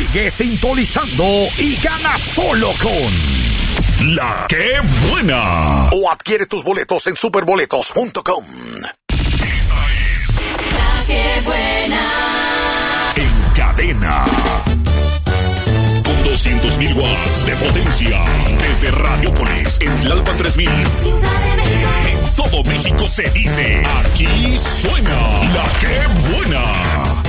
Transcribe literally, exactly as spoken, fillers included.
Sigue sintonizando y gana solo con La Que Buena. O adquiere tus boletos en superboletos punto com. Esta es La Que Buena. En cadena. Con doscientos mil watts de potencia. Desde Radiópolis, en Tlalpan tres mil. Ciudad de México. En todo México se dice, aquí suena La Que Buena.